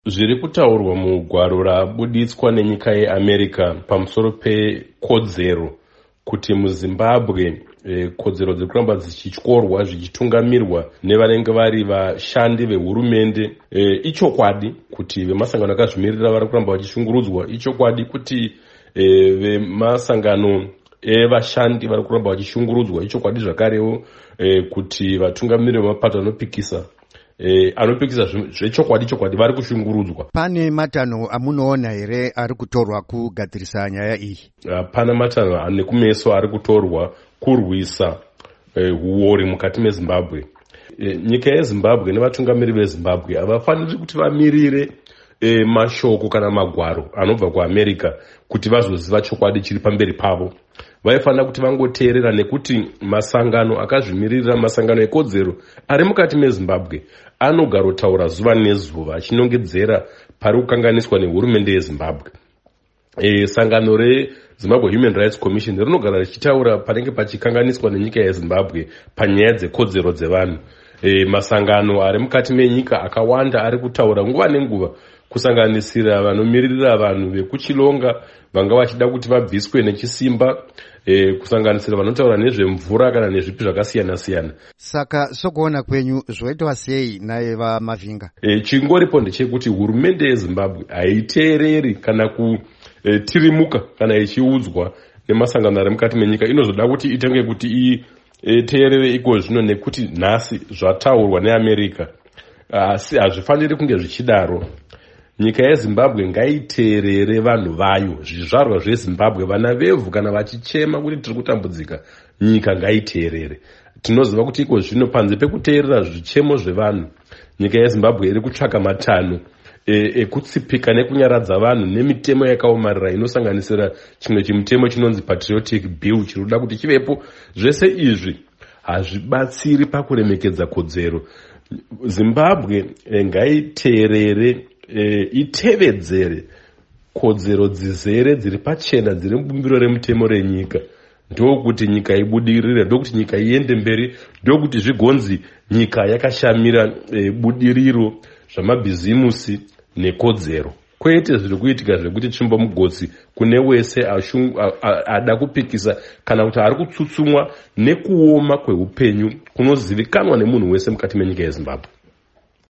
Zviri kutaurwa mugwaro rabuditswa nenyika yeAmerica pamusoro pekodzero kuti muZimbabwe kodzero dziri kuramba dzichityorwa zvichitungamirwa nevanenge vari vashandi vehurumende. Ichokwadi kuti vemasangano akazvimirira vari kuramba vachishungurudzwa. Ichokwadi kuti vemasangano evashandi vari kuramba vachishungurudzwa. Ichokwadi zvakarewo kuti vatungamiriri vemapato anopikisa zvechokwadi vari kushungurudzwa. Pane matanho amunoona here ari kutorwa kugadzirisa nyaya iyi? Pana matanho ane kumeso ari kutorwa kurwisa huori mukati meZimbabwe. Nyika yeZimbabwe nevatungamiriri veZimbabwe havafaniri kuti vamirire mashoko kana magwaro anobva kuAmerica kuti vazoziva chokwadi chiri pamberi pavo. Vaifanira kuti vangoteerera, nekuti masangano akazvimirira, masangano ekodzero ari mukati meZimbabwe anogarotaura zuva nezuva achinongedzera pari kukanganiswa nehurumende yeZimbabwe. Sangano reZimbabwe Human Rights Commission rinogara richitaura panenge pachikanganiswa nenyika yeZimbabwe panyaya dzekodzero dzevanhu. Masangano ari mukati menyika akawanda ari kutaura nguva nenguva, kusanganisira vanomiririra vanhu vekuchilonga vanga vachida kuti vabviswe nechisimba, kusanganisira vanotaura nezvemvura kana nezvipi zvakasiyana siyana. Saka sokuona kwenyu zvoitwa sei naye vaMavinga? Chingoripo ndechekuti hurumende yeZimbabwe haiteereri kana kutirimuka kana ichiudzwa nemasangano ari mukati menyika. Inozoda kuti itange kuti iteerere iko zvino, nekuti nhasi zvataurwa neAmerica. Asi hazvifaniri kunge zvichidaro. Nyika yeZimbabwe ngaiteerere vanhu vayo, zvizvarwa zveZimbabwe, vana vevhu kana vachichema kuti tiri kutambudzika, nyika ngaiteerere. Tinoziva kuti iko zvino panze pekuteerera zvichemo zvevanhu, nyika yeZimbabwe iri kutsvaka matanho ekutsipika nekunyaradza vanhu nemitemo yakaomarara inosanganisira chimwe chimutemo chinonzi Patriotic Bill chiri kuda kuti chivepo. Zvese izvi hazvibatsiri pakuremekedza kodzero. Zimbabwe ngaiteerere, itevedzere kodzero dzizere dziri pachena dziri mubumbiro remutemo renyika. Ndokuti nyika ibudirire, ndokuti nyika iende mberi, ndokuti zvigonzi nyika yakashamira budiriro zvamabhizimusi nekodzero. Kwete zviri kuitika zvekuti tsvimbo mugotsi kune wese ada kupikisa kana kuti ari kutsutsumwa nekuoma kweupenyu kunozivikanwa nemunhu wese mukati menyika yeZimbabwe.